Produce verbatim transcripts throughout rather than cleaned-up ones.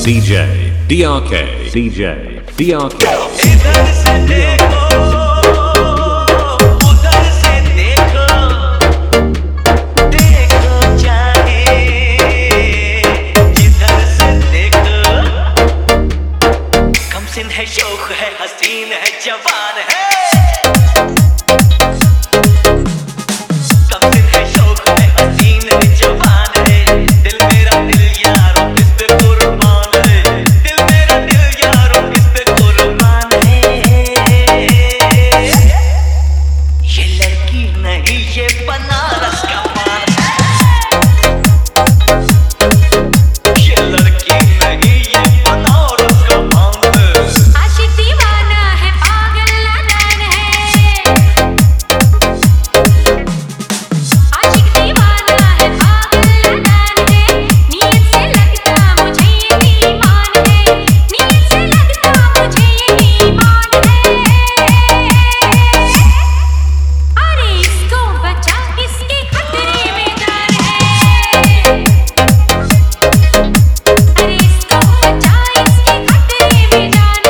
D J D R K D J D R K इधर से देखो उधर से देखो देखो चाहे जिधर से देखो कमसिन है शौक है हसीन है जवान है कमसिन है शौक है हसीन है जवान है दिल मेरा दिल यारो इस पे कुर्बान है दिल मेरा दिल यारो इस पे कुर्बान है ये लड़की नहीं ये बनारस का पान है ये लड़की नहीं ये बनारस का पान है आशिक दीवाना है पागल नादान है आशिक दीवाना है पागल नादान है नीयत से लगता मुझे ये ईमान है नीयत से लगता मुझे ये ईमान है अरे इसको बचा इसके खतरे में जान है अरे इसको बचा इसके खतरे में जान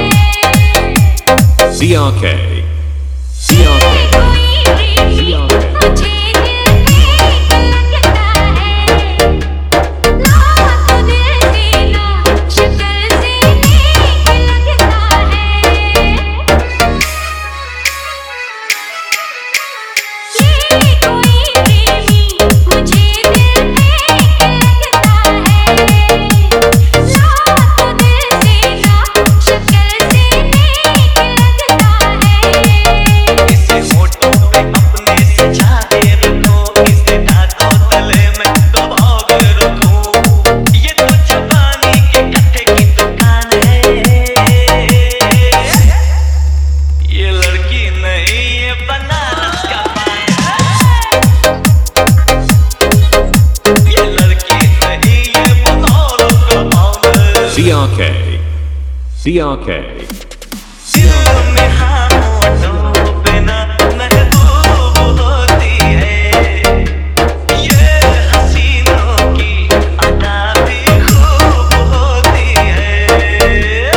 है D R K D R K कोई प्रेमी मुझे दिल में लगता है लाख दिल से ना शक्ल से नेक लगता है ये कोई प्रेमी मुझे दिल में लगता है लाख दिल से ना शक्ल से नेक लगता है इसे होठों पे अपने सजा के रखो इसे दांतों तले में दबा के रखो ये तो जवानी के कट्टे की दुकान है ये लड़की नहीं ये बनारस का पान है ये लड़की नहीं ये बनारस का पान है D R K D R K दिल में खामोशों पे ना महबूब होती है ये हसीनों की अदा भी खूब होती है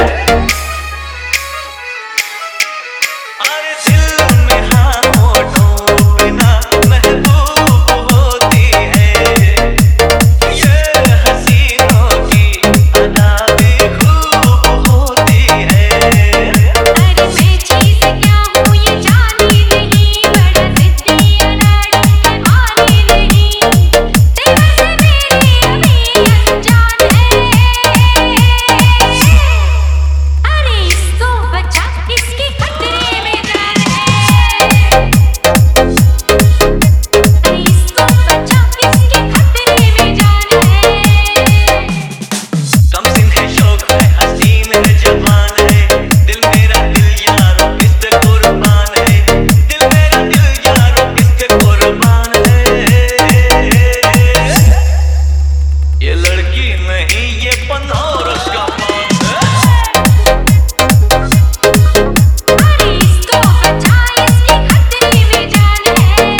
अरे दिल में खामोशों पे ना महबूब होती है ये हसीनों की अदा भी खूब होती है अरे मैं चीज़ क्या हूँ ये जानी नहीं बड़ा जिद्दी अनाड़ी है मानी नहीं तेरे से मेरी अभी अनजान है अरे इसको बचा इसके खतरे में जान है अरे इसको बचा इसके खतरे में जान है कमसिन है शौक है हसीन है जवान है दिल मेरा दिल यारो इस पे कुर्बान है दिल मेरा दिल यारो इस पे कुर्बान है ये लड़की नहीं ये बनारस का पान है अरे इसको बचा इसके खतरे में जान है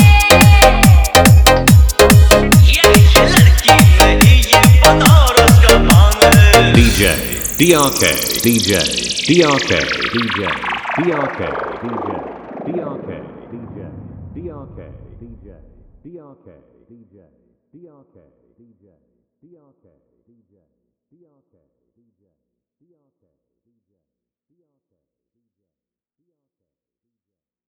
ये ये लड़की नहीं ये बनारस का पान है D J D R K D J D R K D J D R K D J D R K D J D R K D J D R K D J D R K D J D R K D J D R K